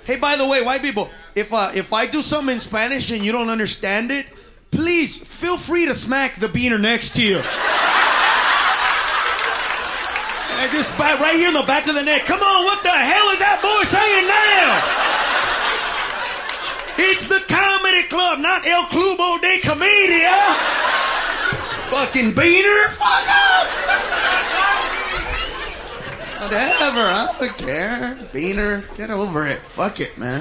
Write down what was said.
Hey, by the way, white people, if I do something in Spanish and you don't understand it, please feel free to smack the beaner next to you. Just right here in the back of the neck. Come on, what the hell is that boy saying now? It's the comedy club, not El Clubo de Comedia. Fucking beaner, fuck up. Whatever, I don't care. Beaner, get over it. Fuck it, man.